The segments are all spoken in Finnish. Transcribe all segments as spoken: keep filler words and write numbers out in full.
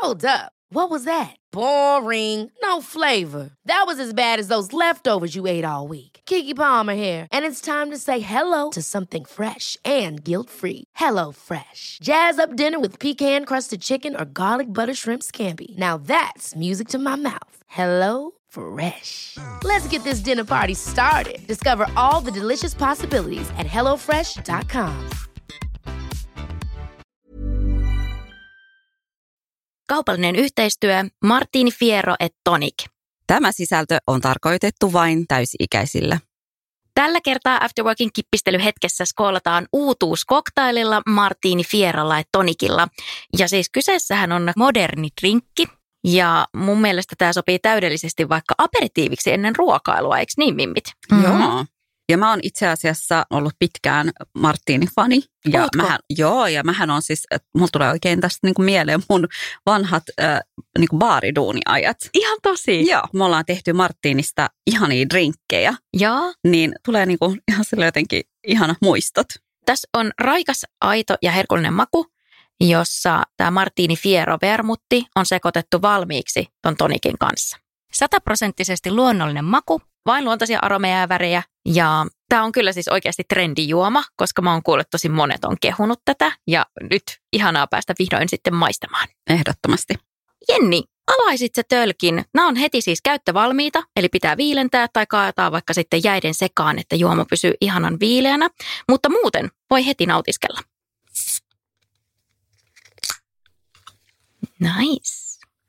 Hold up. What was that? Boring. No flavor. That was as bad as those leftovers you ate all week. Keke Palmer here, and it's time to say hello to something fresh and guilt-free. Hello Fresh. Jazz up dinner with pecan-crusted chicken or garlic butter shrimp scampi. Now that's music to my mouth. Hello Fresh. Let's get this dinner party started. Discover all the delicious possibilities at hello fresh dot com. Kaupallinen yhteistyö Martini Fierro et Tonic. Tämä sisältö on tarkoitettu vain täysi-ikäisille. Tällä kertaa Afterworkin kippistelyhetkessä skoolataan uutuuskoktaililla Martini Fierrolla et Tonicilla. Ja siis kyseessähän on moderni drinkki. Ja mun mielestä tämä sopii täydellisesti vaikka aperitiiviksi ennen ruokailua, eikö niin, mimmit? Mm-hmm. Joo. Ja mä oon itse asiassa ollut pitkään Martini-fani. Ja mähän, joo, ja mähän on siis, mulla tulee oikein tästä niinku mieleen mun vanhat äh, niinku baariduuniajat. Ihan tosi. Joo, me ollaan tehty Martinista ihania drinkkejä. Joo. Niin tulee niinku ihan sille jotenkin ihanat muistot. Tässä on raikas, aito ja herkullinen maku, jossa tämä Martini Fierro vermutti on sekoitettu valmiiksi ton tonikin kanssa. Sataprosenttisesti luonnollinen maku, vain luontaisia aromeja ja värejä. Ja tämä on kyllä siis oikeasti trendijuoma, koska mä oon kuullut tosi monet on kehunut tätä. Ja nyt ihanaa päästä vihdoin sitten maistamaan. Ehdottomasti. Jenni, avaisit sä tölkin? Nämä on heti siis käyttövalmiita, eli pitää viilentää tai kaataa vaikka sitten jäiden sekaan, että juoma pysyy ihanan viileänä. Mutta muuten voi heti nautiskella. Nice.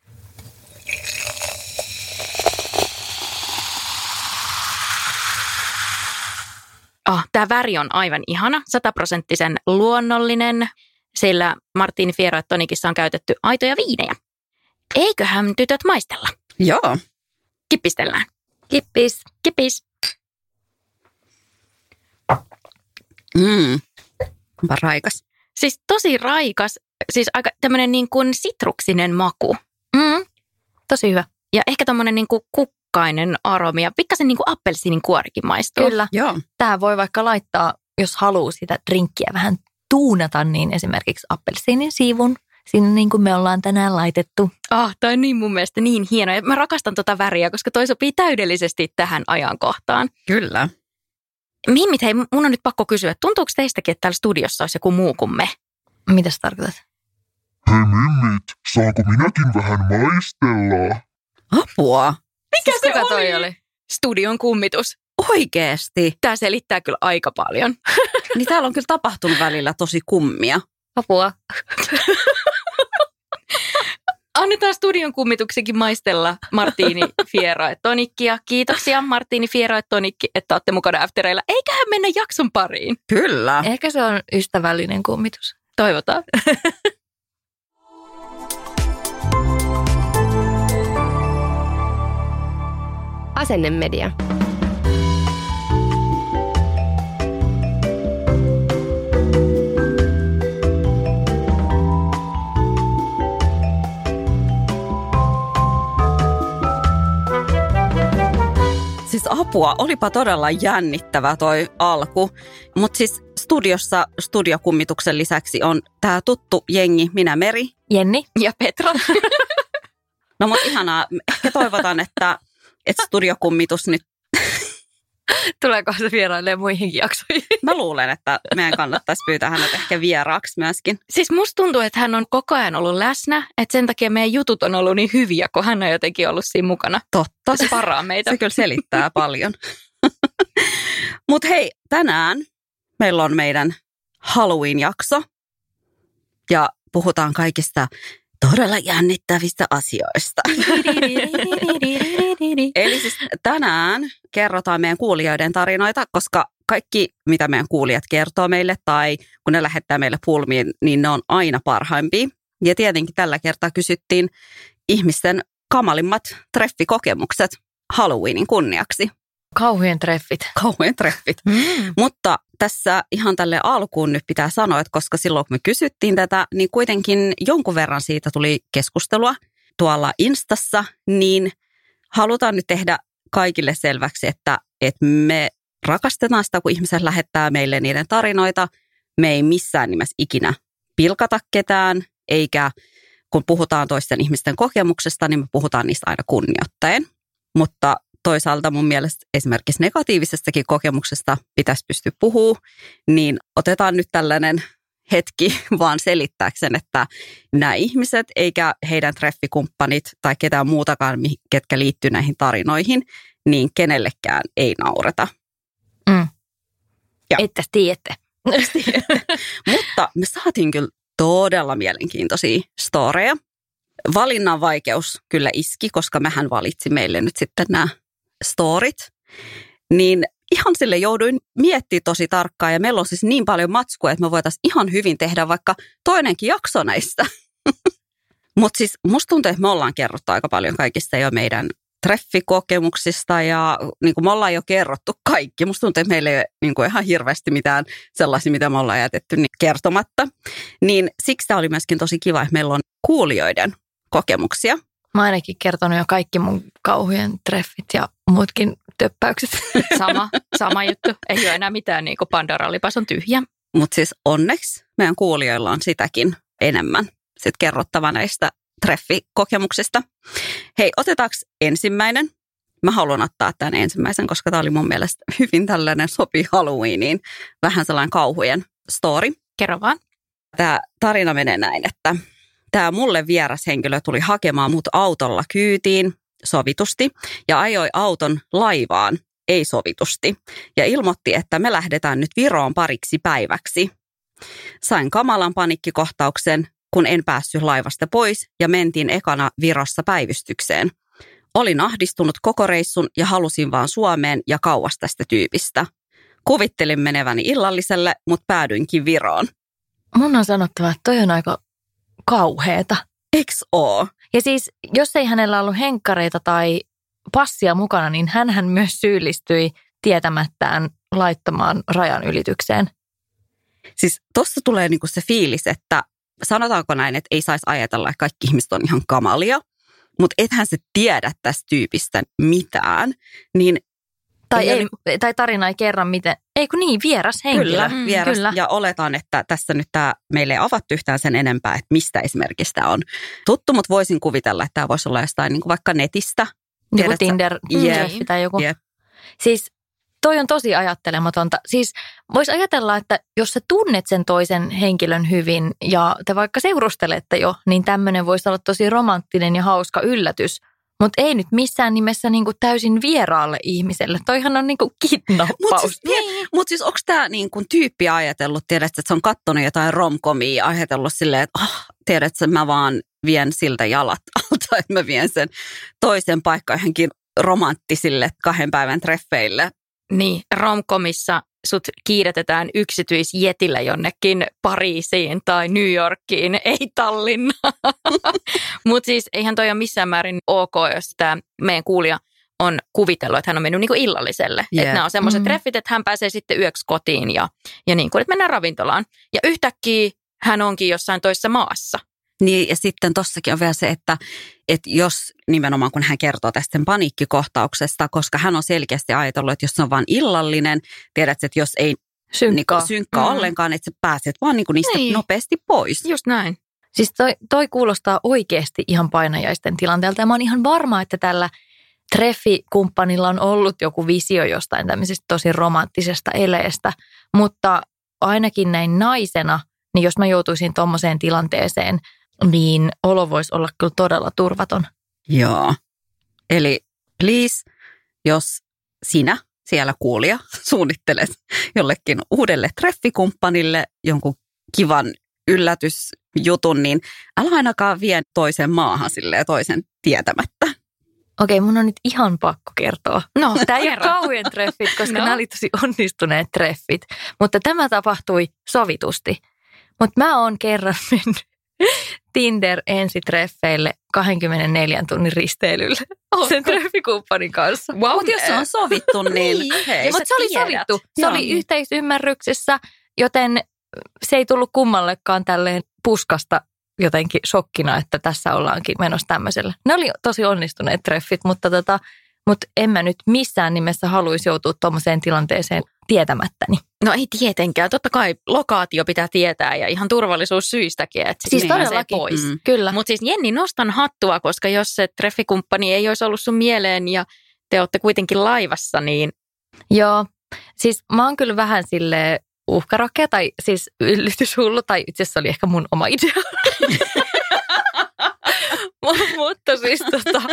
Oh, tämä väri on aivan ihana, sataprosenttisen luonnollinen, sillä Martini Fierro et Tonicissa on käytetty aitoja viinejä. Eiköhän tytöt maistella? Joo. Kippistellään. Kippis. Kippis. Mm. Onpa raikas. Siis tosi raikas, siis aika tämmöinen niin kuin sitruksinen maku. Mm. Tosi hyvä. Ja ehkä tommoinen niin kuin kukkainen aromi ja pikkasen niin kuin appelsiinin kuorikin maistuu. Kyllä. Joo. Tähän voi vaikka laittaa, jos haluaa sitä drinkkiä vähän tuunata, niin esimerkiksi appelsiinin siivun. Sinne niin kuin me ollaan tänään laitettu. Ah, tämä on niin mun mielestä niin hieno. Ja mä rakastan tota väriä, koska toi sopii täydellisesti tähän ajankohtaan. Kyllä. Mimmit, hei, mun on nyt pakko kysyä, tuntuuko teistäkin, että täällä studiossa olisi joku muu kuin me? Mitä sä tarkoitat? Hei mimmit, saanko minäkin vähän maistella? Apua. Mikä siis se kuka oli? toi oli? Studion kummitus. Oikeesti. Tämä selittää kyllä aika paljon. Niin täällä on kyllä tapahtunut välillä tosi kummia. Apua. Annetaan studion kummituksikin maistella Martini Fierro et Tonickia. Kiitoksia Martini Fierro et Tonic, että olette mukana Aftereilla. Eiköhän mennä jakson pariin. Kyllä. Ehkä se on ystävällinen kummitus. Toivotaan. Asennemedia. Siis apua, olipa todella jännittävä toi alku. Mutta siis studiossa studiokummituksen lisäksi on tää tuttu jengi, minä Meri. Jenni. Ja Petra. No mutta ihanaa, ehkä toivotaan, että, että studiokummitus nyt... Tuleeko se vierailemaan muihinkin jaksoihin? Mä luulen, että meidän kannattaisi pyytää hänet ehkä vieraaksi myöskin. Siis musta tuntuu, että hän on koko ajan ollut läsnä, että sen takia meidän jutut on ollut niin hyviä, kun hän on jotenkin ollut siinä mukana. Totta. Se paraa meitä. Se kyllä selittää paljon. Mutta hei, tänään meillä on meidän Halloween-jakso ja puhutaan kaikista todella jännittävistä asioista. Eli siis tänään kerrotaan meidän kuulijoiden tarinoita, koska kaikki, mitä meidän kuulijat kertoo meille tai kun ne lähettää meille pulmiin, niin ne on aina parhaimpia. Ja tietenkin tällä kertaa kysyttiin ihmisten kamalimmat treffikokemukset Halloweenin kunniaksi. Kauhujen treffit. Kauhujen treffit. Mm. Mutta tässä ihan tälle alkuun nyt pitää sanoa, että koska silloin kun me kysyttiin tätä, niin kuitenkin jonkun verran siitä tuli keskustelua tuolla Instassa, niin halutaan nyt tehdä kaikille selväksi, että, että me rakastetaan sitä, kun ihmiset lähettää meille niiden tarinoita. Me ei missään nimessä ikinä pilkata ketään, eikä kun puhutaan toisten ihmisten kokemuksesta, niin me puhutaan niistä aina kunnioittaen. Mutta toisaalta mun mielestä esimerkiksi negatiivisestakin kokemuksesta pitäisi pystyä puhumaan, niin otetaan nyt tällainen hetki vaan selittääkseen, että nämä ihmiset eikä heidän treffikumppanit tai ketään muutakaan, ketkä liittyy näihin tarinoihin, niin kenellekään ei naureta. Mm. Ja. Että tiedätte. Mutta me saatiin kyllä todella mielenkiintoisia storeja. Valinnan vaikeus kyllä iski, koska mehän valitsi meille nyt sitten nämä storit. Niin ihan sille jouduin miettimään tosi tarkkaan ja meillä on siis niin paljon matskua, että me voitaisiin ihan hyvin tehdä vaikka toinenkin jakso näistä. Mutta siis musta tuntuu, että me ollaan kerrottu aika paljon kaikista jo meidän treffikokemuksista ja niin kuin me ollaan jo kerrottu kaikki. Musta tuntuu, että meillä ei ole niin kuin ihan hirveästi mitään sellaisia, mitä me ollaan jätetty niin kertomatta. Niin siksi tämä oli myöskin tosi kiva, että meillä on kuulijoiden kokemuksia. Mä ainakin kertonut jo kaikki mun kauhujen treffit ja muutkin töppäykset. Sama, sama juttu. Ei ole enää mitään, niin kuin Pandoran lipas on tyhjä. Mutta siis onneksi meidän kuulijoilla on sitäkin enemmän sit kerrottava näistä treffikokemuksista. Hei, otetaanko ensimmäinen? Mä haluan ottaa tämän ensimmäisen, koska tämä oli mun mielestä hyvin tällainen sopii Halloweeniin. Vähän sellainen kauhujen story. Kerro vaan. Tämä tarina menee näin, että tämä mulle vieras henkilö tuli hakemaan mut autolla kyytiin sovitusti ja ajoi auton laivaan, ei sovitusti. Ja ilmoitti, että me lähdetään nyt Viroon pariksi päiväksi. Sain kamalan paniikkikohtauksen, kun en päässyt laivasta pois ja mentiin ekana Virossa päivystykseen. Olin ahdistunut koko reissun ja halusin vaan Suomeen ja kauas tästä tyypistä. Kuvittelin meneväni illalliselle, mutta päädyinkin Viroon. Mun on sanottava, että toi on aika kauheeta. Eiks oo? Ja siis, jos ei hänellä ollut henkkareita tai passia mukana, niin hänhän myös syyllistyi tietämättään laittamaan rajan ylitykseen. Siis tossa tulee niinku se fiilis, että sanotaanko näin, että ei saisi ajatella, että kaikki ihmiset on ihan kamalia, mutta ethän se tiedä tästä tyypistä mitään, niin Tai, ei ei, ole... tai tarina ei kerran miten, ei kun niin, vieras henkilö. Kyllä, Mm, vieras. Kyllä. Ja oletan, että tässä nyt tämä meille ei avattu yhtään sen enempää, että mistä esimerkiksi tämä on tuttu, mutta voisin kuvitella, että tämä voisi olla jostain niin kuin vaikka netistä. Joku Tiedät, Tinder, Jep. mm. tai joku. Jep. Siis toi on tosi ajattelematonta. Siis voisi ajatella, että jos sä tunnet sen toisen henkilön hyvin ja te vaikka seurustelette jo, niin tämmöinen voisi olla tosi romanttinen ja hauska yllätys. Mutta ei nyt missään nimessä niinku täysin vieraalle ihmiselle. Toihan on niinku kidnappaus. Mutta siis, mut siis onko tämä niinku tyyppi ajatellut, tiedät, että se on kattonut jotain romkomia, ajatellut silleen, että oh, tiedät, että mä vaan vien siltä jalat alta, että mä vien sen toisen paikkaan johonkin romanttisille kahden päivän treffeille. Niin, romkomissa sut kiiretetään yksityisjetillä jonnekin Pariisiin tai New Yorkiin, ei Tallinnaan. Mutta siis eihän toi ole missään määrin ok, jos tämä meidän kuulija on kuvitellut, että hän on mennyt niinku illalliselle. Yeah. Että nämä on semmoiset Mm. treffit, että hän pääsee sitten yöksi kotiin ja, ja niin kuin, että mennään ravintolaan. Ja yhtäkkiä hän onkin jossain toisessa maassa. Niin ja sitten tossakin on vielä se, että, että jos nimenomaan kun hän kertoo tästä sen paniikkikohtauksesta, koska hän on selkeästi ajatellut, että jos se on vain illallinen, tiedät, että jos ei Synkkaa. niin synkkaa Mm. ollenkaan, että sä pääset vaan niin kuin niistä Niin. nopeasti pois. Just näin. Siis toi, toi kuulostaa oikeasti ihan painajaisten tilanteelta. Ja mä oon ihan varma, että tällä treffikumppanilla on ollut joku visio jostain tämmöisestä tosi romanttisesta eleestä. Mutta ainakin näin naisena, niin jos mä joutuisin tommoseen tilanteeseen, niin olo voisi olla kyllä todella turvaton. Joo. Eli please, jos sinä siellä kuulija suunnittelet jollekin uudelle treffikumppanille jonkun kivan yllätysjutun, niin älä ainakaan vie toisen maahan silleen toisen tietämättä. Okei, mun on nyt ihan pakko kertoa. No, Tämä ei ole kerro. kauhean treffit, koska No. nämä oli tosi onnistuneet treffit. Mutta tämä tapahtui sovitusti. Mutta mä oon kerran mennyt Tinder ensitreffeille kaksikymmentäneljä tunnin risteilylle sen treffikumppanin kanssa. Wow. Mutta jos se on sovittu, niin hei. Jos Mutta se oli tiedät. sovittu. Se Joo. oli yhteisymmärryksessä, joten se ei tullut kummallekaan tälleen puskasta jotenkin shokkina, että tässä ollaankin menossa tämmöisellä. Ne oli tosi onnistuneet treffit, mutta, tota, mutta en mä nyt missään nimessä haluaisi joutua tuommoiseen tilanteeseen tietämättäni. No ei tietenkään. Totta kai lokaatio pitää tietää ja ihan turvallisuussyistäkin. Että siis todellakin, pois. Mm. Kyllä. Mutta siis Jenni, nostan hattua, koska jos se treffikumppani ei olisi ollut sun mieleen ja te olette kuitenkin laivassa, niin... Joo, siis mä oon kyllä vähän silleen uhkarokkea tai siis yllytyshullu tai itse asiassa oli ehkä mun oma idea. Mutta siis tota,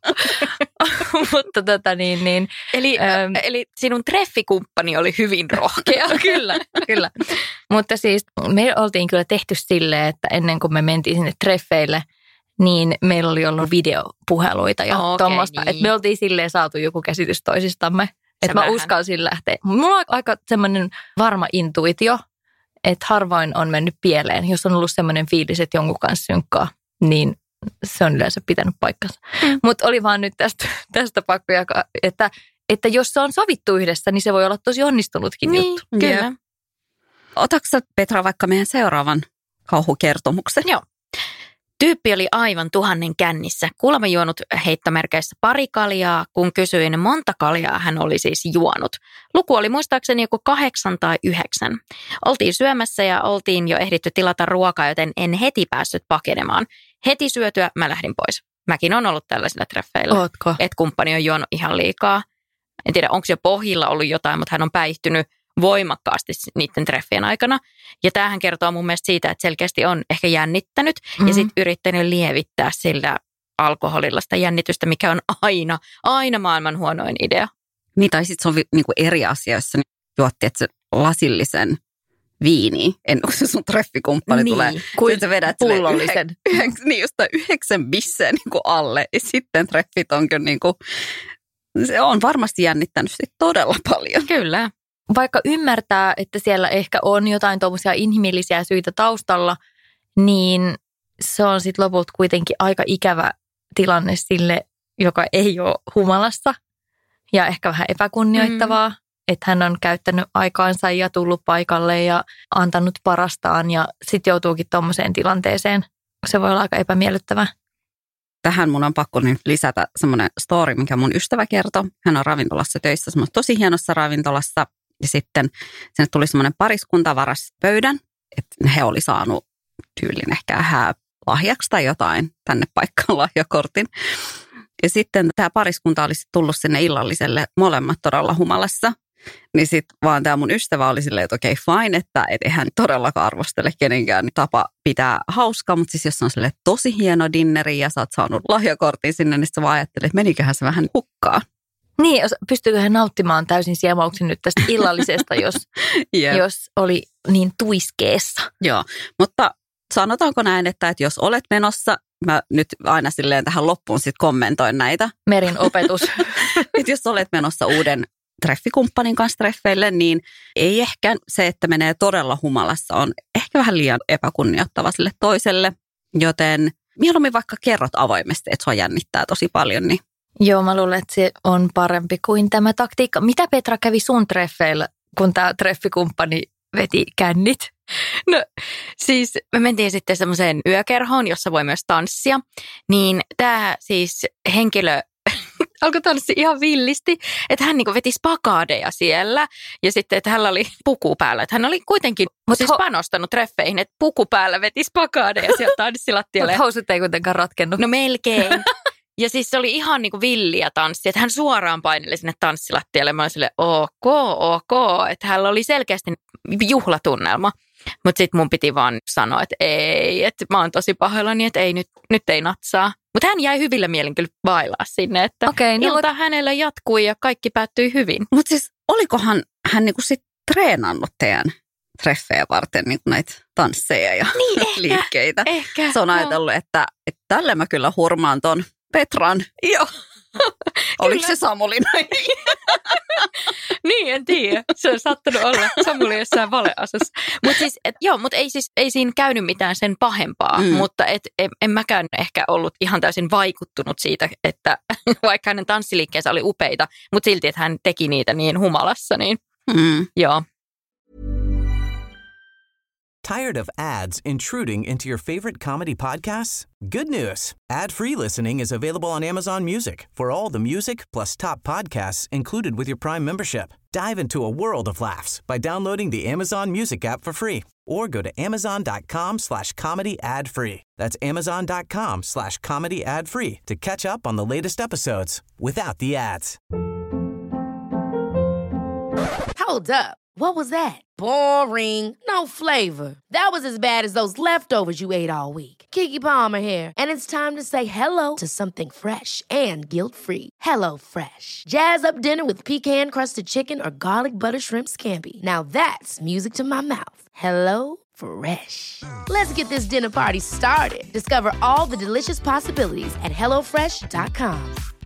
mutta tota niin, niin eli, ähm, eli sinun treffikumppani oli hyvin rohkea. Kyllä, kyllä. Mutta siis me oltiin kyllä tehty silleen, että ennen kuin me mentiin sinne treffeille, niin meillä oli ollut videopuheluita ja okay, tuommoista. Niin. Että me oltiin silleen saatu joku käsitys toisistamme. Että mä uskalsin lähteä. Mulla on aika semmoinen varma intuitio, että harvoin on mennyt pieleen. Jos on ollut semmoinen fiilis, että jonkun kanssa synkkaa, niin se on yleensä pitänyt paikkansa. Mm. Mutta oli vaan nyt tästä, tästä pakko jakaa, että, että jos se on sovittu yhdessä, niin se voi olla tosi onnistunutkin niin, juttu. Kyllä. Yeah. Otatko Petra vaikka meidän seuraavan kauhukertomuksen? Joo. Tyyppi oli aivan tuhannen kännissä. Kuulemma juonut heittomerkeissä pari kaljaa, kun kysyin monta kaljaa hän oli siis juonut. Luku oli muistaakseni joku kahdeksan tai yhdeksän. Oltiin syömässä ja oltiin jo ehditty tilata ruokaa, joten en heti päässyt pakenemaan. Heti syötyä mä lähdin pois. Mäkin on ollut tällaisilla treffeillä. Ootko? Että kumppani on juonut ihan liikaa. En tiedä, onko jo pohjilla ollut jotain, mutta hän on päihtynyt voimakkaasti niiden treffien aikana. Ja tämähän kertoo mun mielestä siitä, että selkeästi on ehkä jännittänyt mm-hmm. ja sitten yrittänyt lievittää sillä alkoholilla sitä jännitystä, mikä on aina, aina maailman huonoin idea. Niin, tai sitten se on niinku eri asia, jos sä juotti, että se lasillisen viiniä, ennen kuin se sun treffikumppani niin, tulee. Kuin sä vedät pullollisen. Yhden, niin, jostain yhdeksän bisseä niinku alle. Ja sitten treffit on kyllä niinku, se on varmasti jännittänyt sit todella paljon. Kyllä. Vaikka ymmärtää, että siellä ehkä on jotain tuommoisia inhimillisiä syitä taustalla, niin se on sitten lopulta kuitenkin aika ikävä tilanne sille, joka ei ole humalassa ja ehkä vähän epäkunnioittavaa, mm. että hän on käyttänyt aikaansa ja tullut paikalle ja antanut parastaan ja sitten joutuukin tuommoiseen tilanteeseen. Se voi olla aika epämiellyttävää. Tähän mun on pakko nyt lisätä semmoinen story, minkä mun ystävä kertoi. Hän on ravintolassa töissä, semmoisessa tosi hienossa ravintolassa. Ja sitten sinne tuli semmoinen pariskunta varas pöydän, että he oli saanut tyylin ehkä hää lahjaksi tai jotain tänne paikkaan lahjakortin. Ja sitten tämä pariskunta olisi tullut sinne illalliselle molemmat todella humalassa. Niin sitten vaan tämä mun ystävä oli silleen, että okei okay, fine, että et eihän todellakaan arvostele kenenkään tapa pitää hauskaa. Mutta siis jos on silleen tosi hieno dinneri ja sä oot saanut lahjakortin sinne, niin sä vaan ajattelet, että meniköhän se vähän hukkaan. Niin, pystyykö he nauttimaan täysin siemauksin nyt tästä illallisesta, jos, yeah. jos oli niin tuiskeessa. Joo, mutta sanotaanko näin, että, että jos olet menossa, mä nyt aina silleen tähän loppuun sitten kommentoin näitä. Merin opetus. Että jos olet menossa uuden treffikumppanin kanssa treffeille, niin ei ehkä se, että menee todella humalassa, on ehkä vähän liian epäkunnioittava sille toiselle. Joten mieluummin vaikka kerrot avoimesti, että sua jännittää tosi paljon, niin joo, mä luulen, että se on parempi kuin tämä taktiikka. Mitä Petra kävi sun treffeillä, kun tämä treffikumppani veti kännit? No siis me mentiin sitten semmoiseen yökerhoon, jossa voi myös tanssia. Niin tämä siis henkilö alkoi tanssia ihan villisti, että hän niinku veti spakaadeja siellä ja sitten, että hänellä oli puku päällä. Että hän oli kuitenkin Mut siis ho- panostanut treffeihin, että puku päällä veti spakaadeja sieltä tanssilattialle. Mutta housut ei kuitenkaan ratkennut. No melkein. Ja siis se oli ihan niinku villiä tanssia, että hän suoraan paineli sinne tanssilattialle. Mä olin silleen, ok, ok, että hänellä oli selkeästi juhlatunnelma. Mutta sitten mun piti vaan sanoa, että ei, että mä oon tosi pahoillani, että ei nyt, nyt ei natsaa. Mutta hän jäi hyvillä mielin kyllä bailaa sinne, että okay, no ilta mut hänellä jatkui ja kaikki päättyi hyvin. Mutta siis olikohan hän niinku sit treenannut teidän treffejä varten niinku näitä tansseja ja niin, ehkä, liikkeitä? Ehkä. Se on ajatellut, no. että, että tälle mä kyllä hurmaan ton Petran. Joo. Oliko se Samuli noin? Niin, en tiedä. Se on saattanut olla Samuli jossain valeasussa. Mutta siis, et, joo, mutta ei, siis, ei siinä käynyt mitään sen pahempaa. Mm. Mutta et, en, en mäkään ehkä ollut ihan täysin vaikuttunut siitä, että vaikka hänen tanssiliikkeensä oli upeita, mutta silti, että hän teki niitä niin humalassa, niin mm. joo. Tired of ads intruding into your favorite comedy podcasts? Good news. Ad-free listening is available on Amazon Music for all the music plus top podcasts included with your Prime membership. Dive into a world of laughs by downloading the Amazon Music app for free or go to amazon.com slash comedy ad free. That's amazon.com slash comedy ad free to catch up on the latest episodes without the ads. Hold up. What was that? Boring. No flavor. That was as bad as those leftovers you ate all week. Keke Palmer here, and it's time to say hello to something fresh and guilt-free. Hello Fresh. Jazz up dinner with pecan-crusted chicken or garlic butter shrimp scampi. Now that's music to my mouth. Hello Fresh. Let's get this dinner party started. Discover all the delicious possibilities at hello fresh dot com.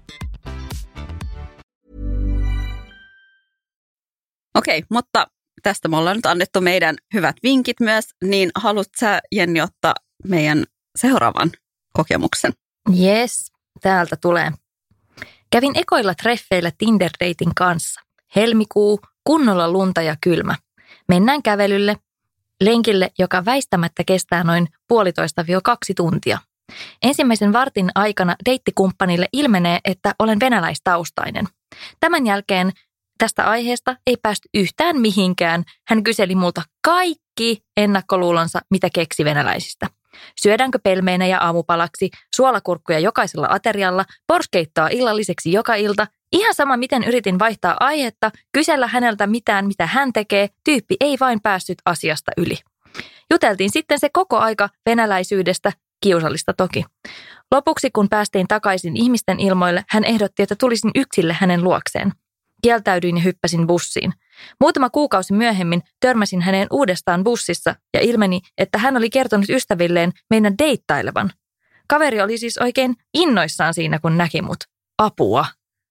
Okei, mutta tästä me ollaan nyt annettu meidän hyvät vinkit myös, niin haluatko sä, Jenni, ottaa meidän seuraavan kokemuksen? Yes, täältä tulee. Kävin ekoilla treffeillä Tinder-datin kanssa. Helmikuu, kunnolla lunta ja kylmä. Mennään kävelylle, lenkille, joka väistämättä kestää noin puolitoista kaksi tuntia. Ensimmäisen vartin aikana deittikumppanille ilmenee, että olen venäläistaustainen. Tämän jälkeen tästä aiheesta ei päästy yhtään mihinkään. Hän kyseli multa kaikki ennakkoluulonsa, mitä keksi venäläisistä. Syödäänkö pelmeinä ja aamupalaksi, suolakurkkuja jokaisella aterialla, porskeittoa illalliseksi joka ilta. Ihan sama, miten yritin vaihtaa aihetta, kysellä häneltä mitään, mitä hän tekee, tyyppi ei vain päässyt asiasta yli. Juteltiin sitten se koko aika venäläisyydestä, kiusallista toki. Lopuksi, kun päästiin takaisin ihmisten ilmoille, hän ehdotti, että tulisin yksille hänen luokseen. Kieltäydyin ja hyppäsin bussiin. Muutama kuukausi myöhemmin törmäsin häneen uudestaan bussissa ja ilmeni, että hän oli kertonut ystävilleen meidän deittailevan. Kaveri oli siis oikein innoissaan siinä, kun näki mut. Apua.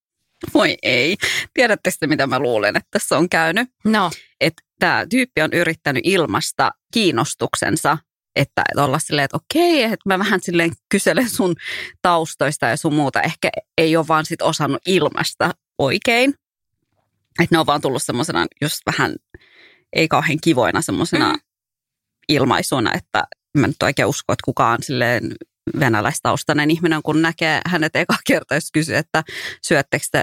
Voi ei. Tiedättekö te, mitä mä luulen, että tässä on käynyt? No. Että tämä tyyppi on yrittänyt ilmaista kiinnostuksensa, että olla silleen, että okei, että mä vähän silleen kyselen sun taustoista ja sun muuta. Ehkä ei ole vaan sit osannut ilmaista oikein. Että ne on vaan tullut semmoisena just vähän, ei kauhean kivoina semmoisena mm. ilmaisuna, että mä nyt oikein usko, että kukaan silleen venäläistaustainen ihminen, kun näkee hänet eka kertaa, jos kysyy, että syöttekö te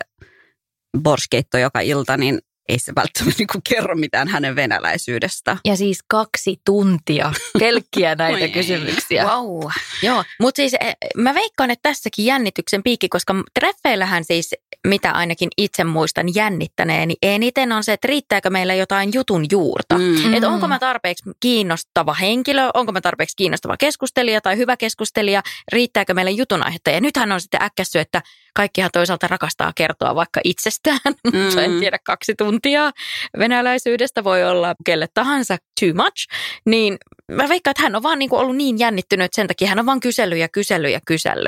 borskeitto joka ilta, niin ei se välttämättä niin kuin kerro mitään hänen venäläisyydestä. Ja siis kaksi tuntia pelkkiä näitä kysymyksiä. Wow. Joo, mutta siis mä veikkaan, että tässäkin jännityksen piikki, koska treffeillähän siis, mitä ainakin itse muistan jännittäneeni eniten on se, että riittääkö meillä jotain jutun juurta. Mm. Että onko mä tarpeeksi kiinnostava henkilö, onko mä tarpeeksi kiinnostava keskustelija tai hyvä keskustelija, riittääkö meillä jutun aihetta. Ja nythän on sitten äkkässyt, että kaikkihan toisaalta rakastaa kertoa vaikka itsestään, mm. mutta en tiedä kaksi tuntia venäläisyydestä voi olla kelle tahansa too much, niin mä veikkaan, että hän on vaan niinku ollut niin jännittynyt, että sen takia hän on vaan kysely ja kysely ja kysely.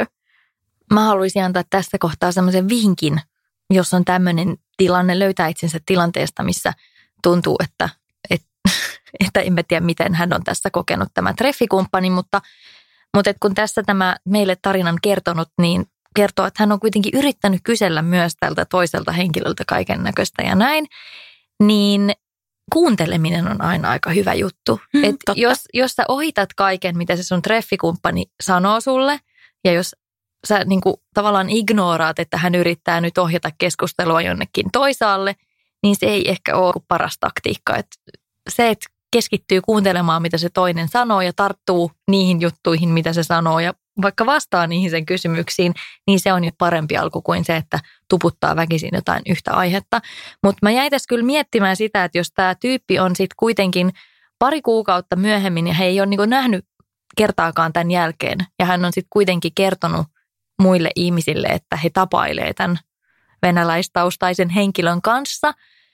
Mä haluaisin antaa tässä kohtaa semmoisen vinkin, jos on tämmöinen tilanne, löytää itsensä tilanteesta, missä tuntuu, että, että, että en tiedä, miten hän on tässä kokenut tämä treffikumppani, mutta, mutta kun tässä tämä meille tarinan kertonut, niin kertoo, että hän on kuitenkin yrittänyt kysellä myös tältä toiselta henkilöltä kaiken näköistä ja näin, niin kuunteleminen on aina aika hyvä juttu. Mm, Et jos, jos sä ohitat kaiken, mitä se sun treffikumppani sanoo sulle, ja jos sä niin kuin tavallaan ignoraat, että hän yrittää nyt ohjata keskustelua jonnekin toisaalle, niin se ei ehkä ole paras taktiikka. Et se, että keskittyy kuuntelemaan, mitä se toinen sanoo ja tarttuu niihin juttuihin, mitä se sanoo ja vaikka vastaa niihin sen kysymyksiin, niin se on jo parempi alku kuin se, että tuputtaa väkisin jotain yhtä aihetta. Mutta mä jäin tässä kyllä miettimään sitä, että jos tämä tyyppi on sitten kuitenkin pari kuukautta myöhemmin ja he ei ole niinku nähnyt kertaakaan tämän jälkeen ja hän on sitten kuitenkin kertonut muille ihmisille, että he tapailee tämän venäläistaustaisen henkilön kanssa,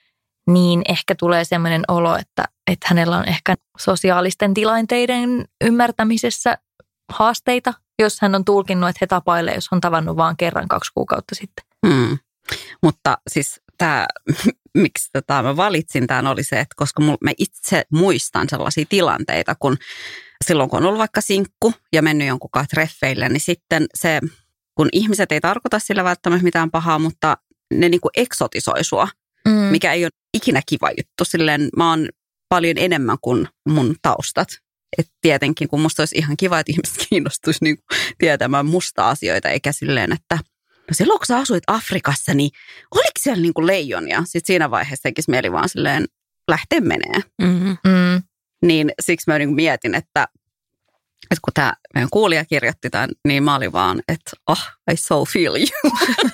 niin ehkä tulee sellainen olo, että, että hänellä on ehkä sosiaalisten tilanteiden ymmärtämisessä haasteita, jos hän on tulkinnut, että he tapailee, jos on tavannut vaan kerran kaksi kuukautta sitten. Hmm. Mutta siis tämä, miksi tätä mä valitsin, tämä oli se, että koska mä itse muistan sellaisia tilanteita, kun silloin kun on ollut vaikka sinkku ja mennyt jonkun kanssa treffeille, niin sitten se, kun ihmiset ei tarkoita sillä välttämättä mitään pahaa, mutta ne niin kuin eksotisoi sua, mm. mikä ei ole ikinä kiva juttu. Silleen mä oon paljon enemmän kuin mun taustat. Et tietenkin, kun musta olisi ihan kiva, että ihmiset kiinnostuisi niin tietämään musta asioita, eikä silleen, että no silloin kun sä asuit Afrikassa, niin oliko siellä niin kuin leijonia? Sitten siinä vaiheessa tekisi mieli vaan silleen lähteä menee. Mm-hmm. Mm. Niin siksi mä niin kuin mietin, että, että kun tämä meidän kuulija kirjoitti tämän, niin mä olin vaan, että oh, I so feel you.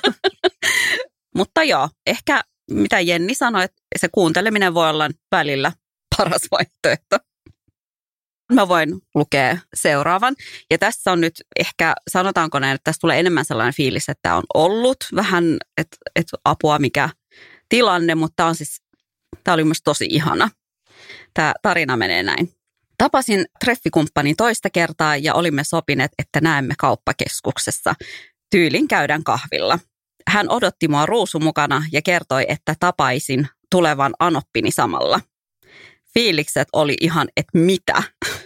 Mutta joo, ehkä mitä Jenni sanoi, että se kuunteleminen voi olla välillä paras vaihtoehto. Mä voin lukea seuraavan. Ja tässä on nyt ehkä, sanotaanko näin, että tässä tulee enemmän sellainen fiilis, että tämä on ollut vähän, että, että apua mikä tilanne, mutta tämä on siis, tämä oli myös tosi ihana. Tämä tarina menee näin. Tapasin treffikumppanin toista kertaa ja olimme sopineet, että näemme kauppakeskuksessa. Tyylin käydään kahvilla. Hän odotti mua ruusu mukana ja kertoi, että tapaisin tulevan anoppini samalla. Fiilikset oli ihan, että mitä?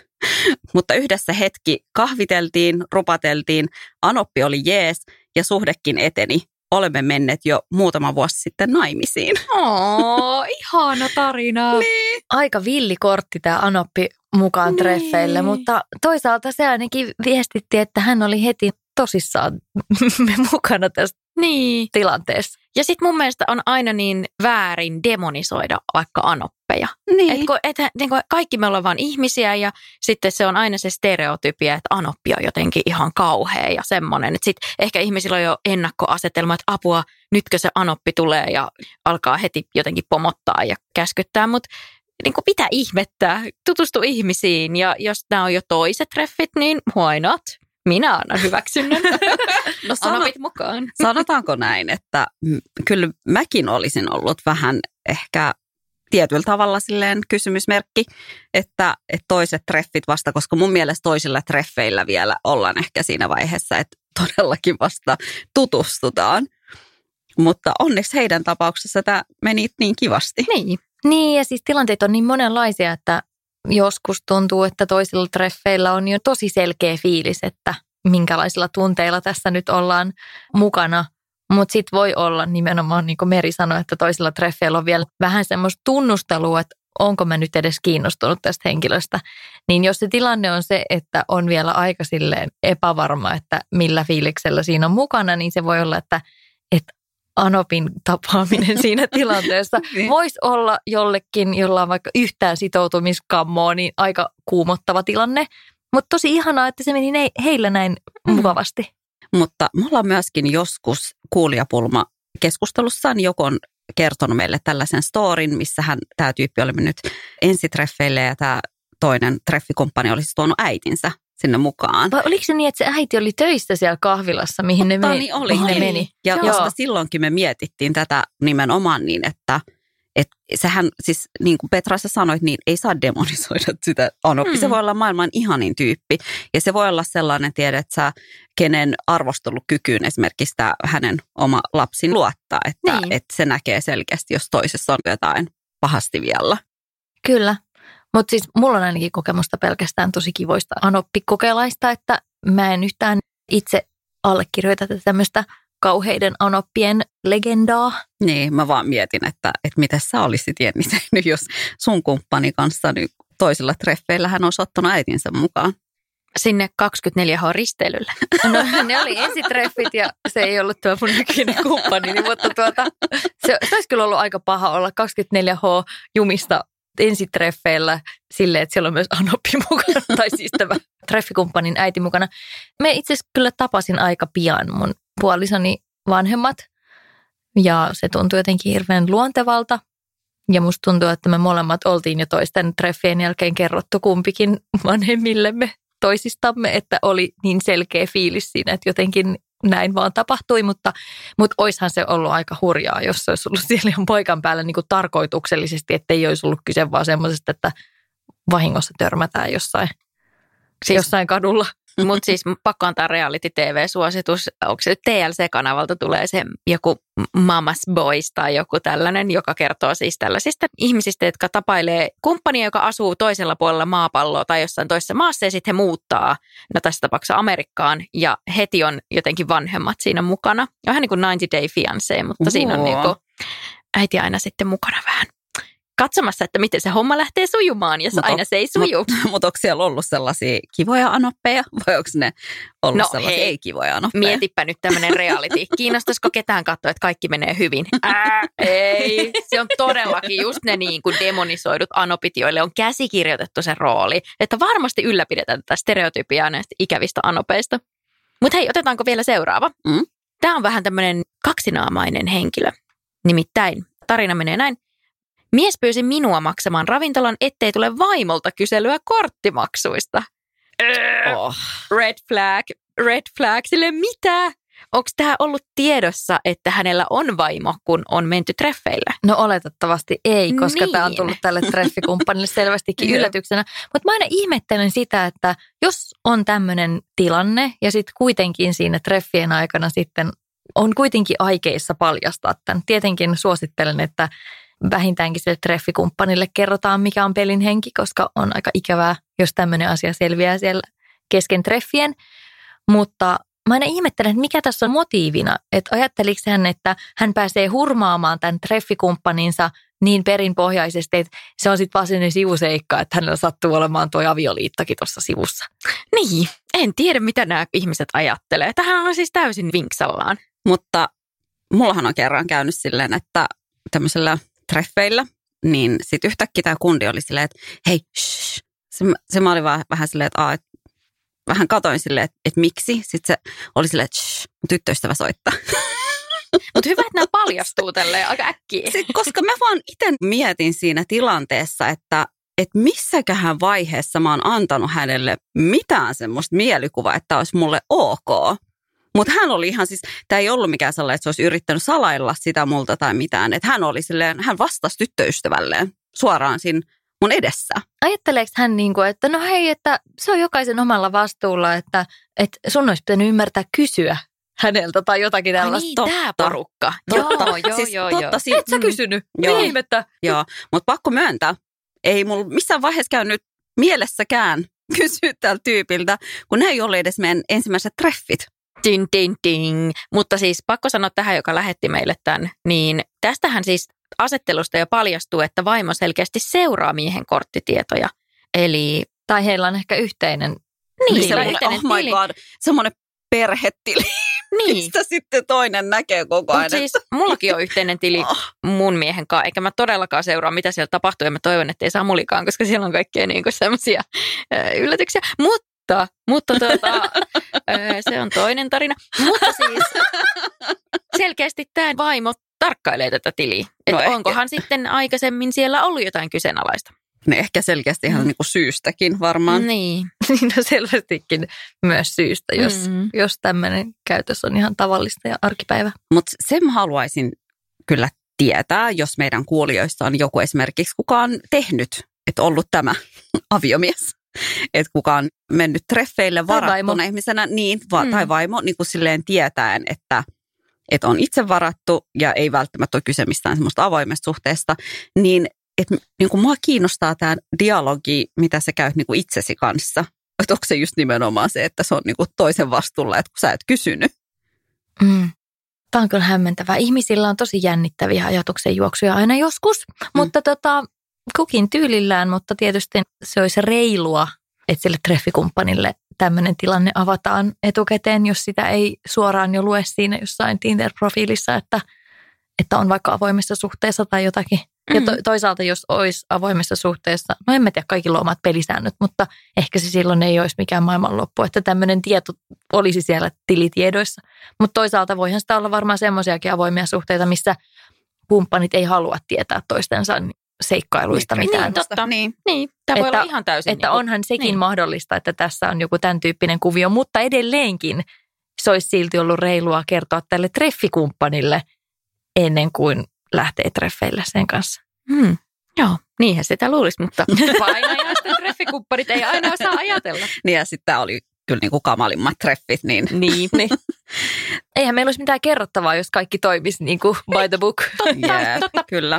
Mutta yhdessä hetki kahviteltiin, rupateltiin, anoppi oli jees ja suhdekin eteni. Olemme menneet jo muutama vuosi sitten naimisiin. Oo, ihana tarina. Niin. Aika villikortti tämä anoppi mukaan Niin. treffeille, mutta toisaalta se ainakin viestitti, että hän oli heti tosissaan mukana tässä Niin. tilanteessa. Ja sitten mun mielestä on aina niin väärin demonisoida vaikka anoppeja. Niin. Et kun, et, niin kun kaikki me ollaan vaan ihmisiä ja sitten se on aina se stereotypia, että anoppi on jotenkin ihan kauhea ja semmoinen. Että sitten ehkä ihmisillä on jo ennakkoasetelma, että apua, nytkö se anoppi tulee ja alkaa heti jotenkin pomottaa ja käskyttää. Mutta niin mitä ihmettää, tutustu ihmisiin ja jos nämä on jo toiset treffit, niin why not? Minä annan hyväksynnän. No sano, Anopit mukaan. sanotaanko näin, että m- kyllä mäkin olisin ollut vähän ehkä tietyllä tavalla silleen kysymysmerkki, että, että toiset treffit vasta, koska mun mielestä toisilla treffeillä vielä ollaan ehkä siinä vaiheessa, että todellakin vasta tutustutaan. Mutta onneksi heidän tapauksessa tämä meni niin kivasti. Niin. Niin, ja siis tilanteet on niin monenlaisia, että joskus tuntuu, että toisilla treffeillä on jo tosi selkeä fiilis, että minkälaisilla tunteilla tässä nyt ollaan mukana. Mutta sitten voi olla nimenomaan, niin kuin Meri sanoi, että toisilla treffeillä on vielä vähän semmoista tunnustelua, että onko mä nyt edes kiinnostunut tästä henkilöstä. Niin jos se tilanne on se, että on vielä aika silleen epävarma, että millä fiiliksellä siinä on mukana, niin se voi olla, että, että anopin tapaaminen siinä tilanteessa Niin. voisi olla jollekin, jolla on vaikka yhtään sitoutumiskammoa, niin aika kuumottava tilanne. Mutta tosi ihanaa, että se meni ne, heillä näin mukavasti. Mutta me ollaan myöskin joskus kuulijapulma keskustelussaan joku on kertonut meille tällaisen storin, missä hän, tämä tyyppi oli mennyt ensitreffeille ja tämä toinen treffikumppani olisi tuonut äitinsä sinne mukaan. Vai oliko se niin, että se äiti oli töissä siellä kahvilassa, mihin ne, meni? Niin oli. mihin ne meni? Ja Joo. koska silloinkin me mietittiin tätä nimenomaan niin, että et sehän siis niin kuin Petra sä sanoit, niin ei saa demonisoida sitä anoppi. Mm. Se voi olla maailman ihanin tyyppi ja se voi olla sellainen, tiedät sä, kenen arvostelukykyyn esimerkiksi tämä hänen oma lapsin luottaa, että, Niin. että se näkee selkeästi, jos toisessa on jotain pahasti vielä. Kyllä, mutta siis mulla on ainakin kokemusta pelkästään tosi kivoista anoppikokelaista, että mä en yhtään itse allekirjoita tätä tämmöistä kauheiden anoppien legendaa. Niin, mä vaan mietin, että, että mitä sä olisit Jenni tehnyt, jos sun kumppani kanssa niin toisilla treffeillä hän olisi ottanut äitinsä mukaan. Sinne kaksikymmentäneljä H-risteilylle. No ne oli ensitreffit ja se ei ollut tuo mun nykyinen kumppani, mutta tuota, se, se olisi kyllä ollut aika paha olla kaksikymmentäneljä H-jumista ensitreffeillä silleen, että siellä on myös anoppi mukana, tai siis tämä treffikumppanin äiti mukana. Me itse asiassa kyllä tapasin aika pian mun puolisoni vanhemmat ja se tuntui jotenkin hirveän luontevalta. Ja musta tuntuu, että me molemmat oltiin jo toisten treffien jälkeen kerrottu kumpikin vanhemmillemme toisistamme, että oli niin selkeä fiilis siinä, että jotenkin näin vaan tapahtui, mutta, mutta oishan se ollut aika hurjaa, jos se olisi ollut siellä ihan paikan päällä niin kuin tarkoituksellisesti, että ei olisi ollut kyse vaan semmoisesta, että vahingossa törmätään jossain, Siis- jossain kadulla. Mutta siis pakko antaa reality-T V-suositus. Onko se T L C-kanavalta tulee se joku Mama's Boys tai joku tällainen, joka kertoo siis tällaisista ihmisistä, jotka tapailee kumppania, joka asuu toisella puolella maapalloa tai jossain toisessa maassa ja sitten he muuttaa, no tässä tapauksessa Amerikkaan ja heti on jotenkin vanhemmat siinä mukana. Vähän niin kuin ninety day fiancé, mutta siinä on Uhu. niin kuin äiti aina sitten mukana vähän katsomassa, että miten se homma lähtee sujumaan, ja Mut aina on, se ei suju. Mutta mut onko siellä ollut sellaisia kivoja anoppeja, vai onko ne ollut No sellaisia hei, ei-kivoja anoppeja? Mietipä nyt tämmöinen reality. Kiinnostaisiko ketään katsoa, että kaikki menee hyvin? Ää, ei, se on todellakin just ne niin kuin demonisoidut anopit, joille on käsikirjoitettu se rooli. Että varmasti ylläpidetään tätä stereotypiaa näistä ikävistä anopeista. Mutta hei, otetaanko vielä seuraava? Mm? Tämä on vähän tämmöinen kaksinaamainen henkilö. Nimittäin tarina menee näin. Mies pyysi minua maksamaan ravintolan, ettei tule vaimolta kyselyä korttimaksuista. Oh. Red flag, red flag, sille mitä? Onko tämä ollut tiedossa, että hänellä on vaimo, kun on menty treffeille? No oletettavasti ei, koska Niin. tämä on tullut tälle treffikumppanille selvästikin yllätyksenä. Mutta mä aina ihmettelen sitä, että jos on tämmöinen tilanne ja sitten kuitenkin siinä treffien aikana sitten on kuitenkin aikeissa paljastaa tämän. Tietenkin suosittelen, että vähintäänkin sille treffikumppanille kerrotaan, mikä on pelin henki, koska on aika ikävää, jos tämmöinen asia selviää siellä kesken treffien. Mutta mä aina ihmettelen, että mikä tässä on motiivina. Että ajatteliko hän, että hän pääsee hurmaamaan tämän treffikumppaninsa niin perinpohjaisesti, että se on sitten vaan sellainen sivuseikka, että hänellä sattuu olemaan tuo avioliittokin tuossa sivussa. Niin, en tiedä mitä nämä ihmiset ajattelee. Tähän on siis täysin vinksallaan. Mutta mullahan on kerran käynyt silleen, että tämmöisellä treffeillä, niin sitten yhtäkkiä tämä kundi oli silleen, että hei, shh. Se, se mä olin vaan vähän silleen, että aa, et, vähän katoin silleen, että, että miksi. Sitten se oli silleen, että shh, tyttöystävä soittaa. Mutta hyvä, että nämä paljastuu tälleen aika äkkiä. Sitten, koska mä vaan itse mietin siinä tilanteessa, että että missäköhän vaiheessa mä oon antanut hänelle mitään semmoista mielikuvaa, että olisi mulle ok. Mutta hän oli ihan siis, tämä ei ollut mikään sellainen, että se olisi yrittänyt salailla sitä multa tai mitään. Että hän oli silleen, hän vastasi tyttöystävälleen suoraan siinä mun edessä. Ajatteleeko hän niin kuin, että no hei, että se on jokaisen omalla vastuulla, että, että sun olisi pitänyt ymmärtää kysyä häneltä tai jotakin tällaista. Ai niin, tämä porukka. Totta. Joo, joo, siis joo, totta, joo. Siis, Et sä kysynyt? Joo. Niin ihmettä. Joo, mutta pakko myöntää, ei mulla missään vaiheessa käynyt mielessäkään kysyä tältä tyypiltä, kun ne ei ole edes meidän ensimmäiset treffit. Ding, ding, ding. Mutta siis pakko sanoa tähän, joka lähetti meille tämän, niin tästähän siis asettelusta jo paljastuu, että vaimo selkeästi seuraa miehen korttitietoja. Eli Tai heillä on ehkä yhteinen. niin, Semmoinen, yhteinen oh my tili. god, semmoinen perhetili, Niin. mistä sitten toinen näkee koko ajan. Mutta siis mullakin on yhteinen tili Oh. mun miehen kanssa, eikä mä todellakaan seuraa, mitä siellä tapahtuu, ja mä toivon, että ei Samulikaan, koska siellä on kaikkea niinku semmoisia yllätyksiä. Mutta, mutta tuota, se on toinen tarina. Mutta siis selkeästi tämä vaimo tarkkailee tätä tiliä. Että ehkä. onkohan sitten aikaisemmin siellä ollut jotain kyseenalaista. Ne ehkä selkeästi ihan niin kuin syystäkin varmaan. Niin. Niin on selvästikin myös syystä, jos, Mm. jos tämmöinen käytös on ihan tavallista ja arkipäivä. Mutta sen mä haluaisin kyllä tietää, jos meidän kuulijoista on joku esimerkiksi kuka on tehnyt, että ollut tämä aviomies. Että kuka on mennyt treffeille varattuna ihmisenä, niin, va- Mm. tai vaimo, niin kuin silleen tietäen, että, että on itse varattu ja ei välttämättä ole kyse mistään semmoista avoimesta suhteesta, niin että niin kuin mua kiinnostaa tämä dialogi, mitä sä käyt niin kuin itsesi kanssa. Että onko se just nimenomaan se, että se on niin kuin toisen vastuulla, että kun sä et kysynyt. Mm. Tämä on kyllä hämmentävää. Ihmisillä on tosi jännittäviä ajatuksen juoksuja aina joskus, mm. mutta tota, kukin tyylillään, mutta tietysti se olisi reilua, että sille treffikumppanille tämmöinen tilanne avataan etukäteen, jos sitä ei suoraan jo lue siinä jossain Tinder-profiilissa, että, että on vaikka avoimessa suhteessa tai jotakin. Ja to, toisaalta, jos olisi avoimessa suhteessa, no en mä tiedä, kaikilla on omat pelisäännöt, mutta ehkä se silloin ei olisi mikään maailmanloppu, että tämmöinen tieto olisi siellä tilitiedoissa. Mutta toisaalta voihan sitä olla varmaan semmoisiakin avoimia suhteita, missä kumppanit ei halua tietää toistensa seikkailuista Niin, mitään. Niin, totta. Niin. Niin, tämä voi Että- olla ihan täysin. Että niin kuin- onhan sekin niin. mahdollista, että tässä on joku tämän tyyppinen kuvio, mutta edelleenkin se olisi silti ollut reilua kertoa tälle treffikumppanille ennen kuin lähtee treffeille sen kanssa. Hmm. Joo, niinhän sitä luulisi, mutta painajaisten treffikumppanit ei aina osaa ajatella. Niin ja sitten tämä oli kyllä niin kuin kamalimmat treffit, niin Niin, Niin. Eihän meillä olisi mitään kerrottavaa, jos kaikki toimisi niin kuin by the book. yeah, kyllä.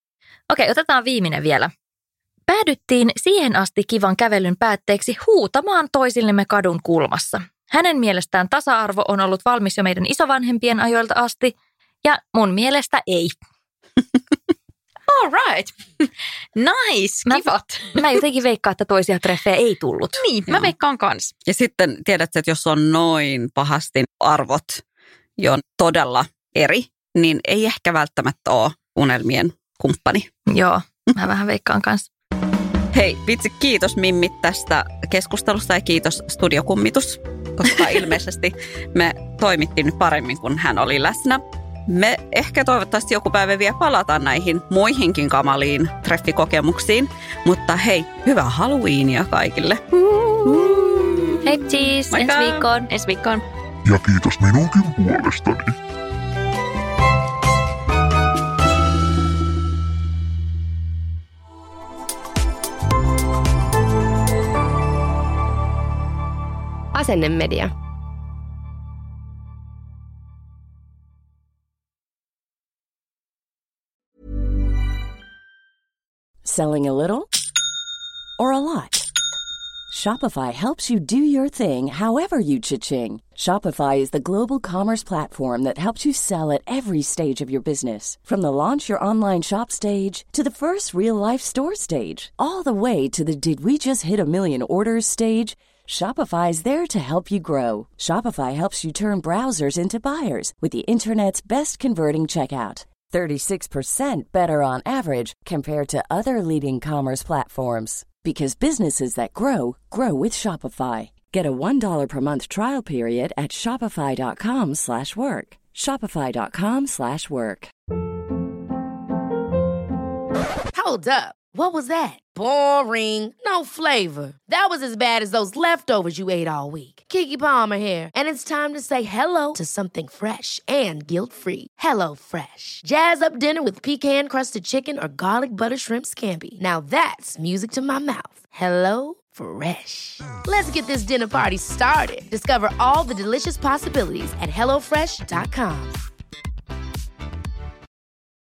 Okei, otetaan viimeinen vielä. Päädyttiin siihen asti kivan kävelyn päätteeksi huutamaan toisillemme kadun kulmassa. Hänen mielestään tasa-arvo on ollut valmis jo meidän isovanhempien ajoilta asti, ja mun mielestä ei. All right. Nice, kivat. Mä, mä jotenkin veikkaan, että toisia treffejä ei tullut. Niin, mä veikkaan kans. Ja sitten tiedätkö, että jos on noin pahasti arvot jo todella eri, niin ei ehkä välttämättä ole unelmien kumppani. Joo, mä vähän veikkaan kanssa. Hei, vitsi, kiitos Mimmit tästä keskustelusta ja kiitos Studiokummitus, koska ilmeisesti me toimittiin nyt paremmin, kun hän oli läsnä. Me ehkä toivottavasti joku päivä vielä palataan näihin muihinkin kamaliin treffikokemuksiin, mutta hei, hyvää Halloweenia kaikille. Hei cheese, ensi viikkoon. Ensi viikkoon. Ja kiitos minunkin puolestani. Asennemedia. Selling a little or a lot? Shopify helps you do your thing however you cha-ching. Shopify is the global commerce platform that helps you sell at every stage of your business. From the launch your online shop stage to the first real-life store stage, all the way to the did we just hit a million orders stage. Shopify is there to help you grow. Shopify helps you turn browsers into buyers with the internet's best converting checkout. thirty-six percent better on average compared to other leading commerce platforms. Because businesses that grow, grow with Shopify. Get a one dollar per month trial period at shopify.com slash work. Shopify.com slash work. Hold up. What was that? Boring. No flavor. That was as bad as those leftovers you ate all week. Keke Palmer here, and it's time to say hello to something fresh and guilt-free. Hello Fresh. Jazz up dinner with pecan-crusted chicken or garlic butter shrimp scampi. Now that's music to my mouth. Hello Fresh. Let's get this dinner party started. Discover all the delicious possibilities at hello fresh dot com.